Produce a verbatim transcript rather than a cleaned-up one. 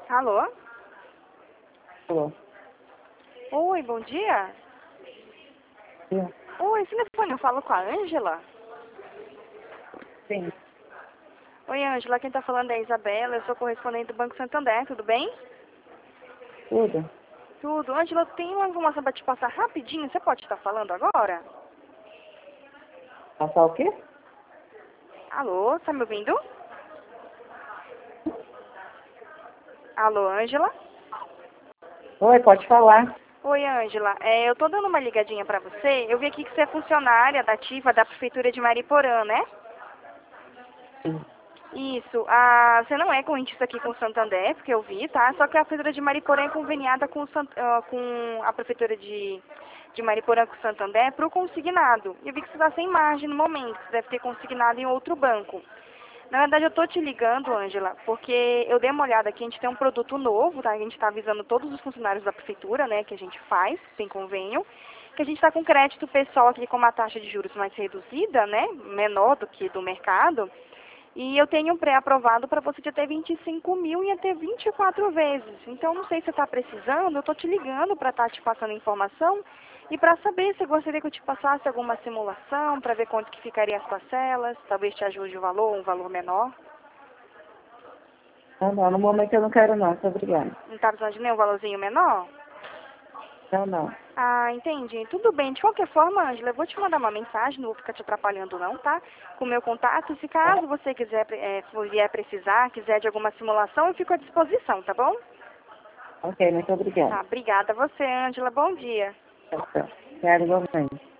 Alô? Alô? Oi, bom dia. Sim. Oi, esse telefone eu falo com a Ângela? Sim. Oi, Ângela, quem tá falando é a Isabela, eu sou correspondente do Banco Santander, tudo bem? Tudo? Tudo. Ângela, tem uma informação para te passar rapidinho, você pode estar falando agora? Passar o quê? Alô, tá me ouvindo? Alô, Ângela? Oi, pode falar. Oi, Ângela, é, eu tô dando uma ligadinha pra você, eu vi aqui que você é funcionária da ativa da Prefeitura de Mariporã, né? Sim. Isso, a, você não é correntista aqui com o Santander, porque eu vi, tá? Só que a Prefeitura de Mariporã é conveniada com, o Sant, ah, com a Prefeitura de, de Mariporã com o Santander para o consignado. E eu vi que você está sem margem no momento, que você deve ter consignado em outro banco. Na verdade, eu tô te ligando, Ângela, porque eu dei uma olhada aqui, a gente tem um produto novo, tá? A gente está avisando todos os funcionários da Prefeitura, né, que a gente faz, tem convênio, que a gente está com crédito pessoal aqui com uma taxa de juros mais reduzida, né, menor do que do mercado. E eu tenho um pré-aprovado para você de até vinte e cinco mil e até vinte e quatro vezes. Então, não sei se você está precisando, eu estou te ligando para estar te passando informação e para saber se gostaria que eu te passasse alguma simulação para ver quanto que ficaria as parcelas, talvez te ajude o valor, um valor menor. Não, não, no momento eu não quero não, muito obrigada. Não está precisando de nenhum valorzinho menor? Não, não. Ah, entendi. Tudo bem. De qualquer forma, Ângela, eu vou te mandar uma mensagem, não vou ficar te atrapalhando não, tá? Com o meu contato. Se caso você quiser, é, vier precisar, quiser de alguma simulação, eu fico à disposição, tá bom? Ok, muito obrigada. Tá, obrigada a você, Ângela. Bom dia. Tchau, tchau. Quero igualmente.